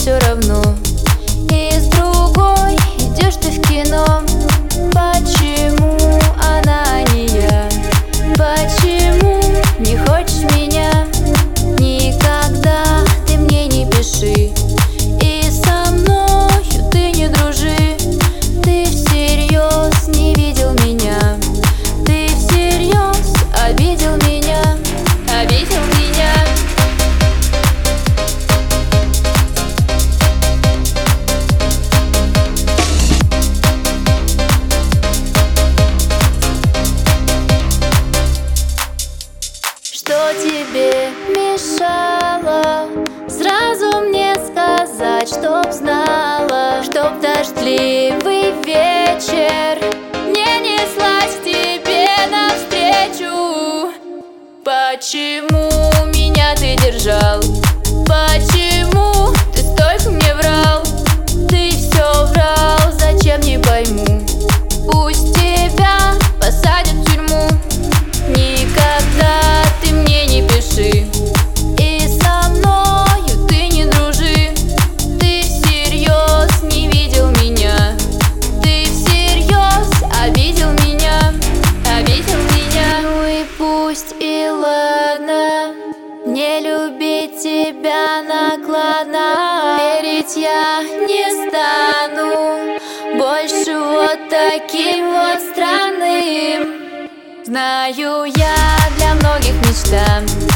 все равно. И с другой идешь ты в кино. Почему она, а не я? Почему не хочешь меня? Никогда ты мне не пиши, и со мною ты не дружи. Ты всерьез не видел меня, ты всерьез обидел меня, обидел меня. Что тебе мешало сразу мне сказать, чтоб знала, чтоб дождливый вечер не неслась к тебе навстречу? Почему меня ты держал? Почему ты столько мне врал? Ты все врал, зачем, не пойму. Пусть тебя посадят в тюрьму. Никогда ты мне не пиши, и со мною ты не дружи. Ты всерьез не видел меня, ты всерьез обидел меня, обидел меня. Ну и пусть, и ладно, не любить тебя накладно. Верить я не стану больше вот таким вот странным. Знаю, я для многих мечта.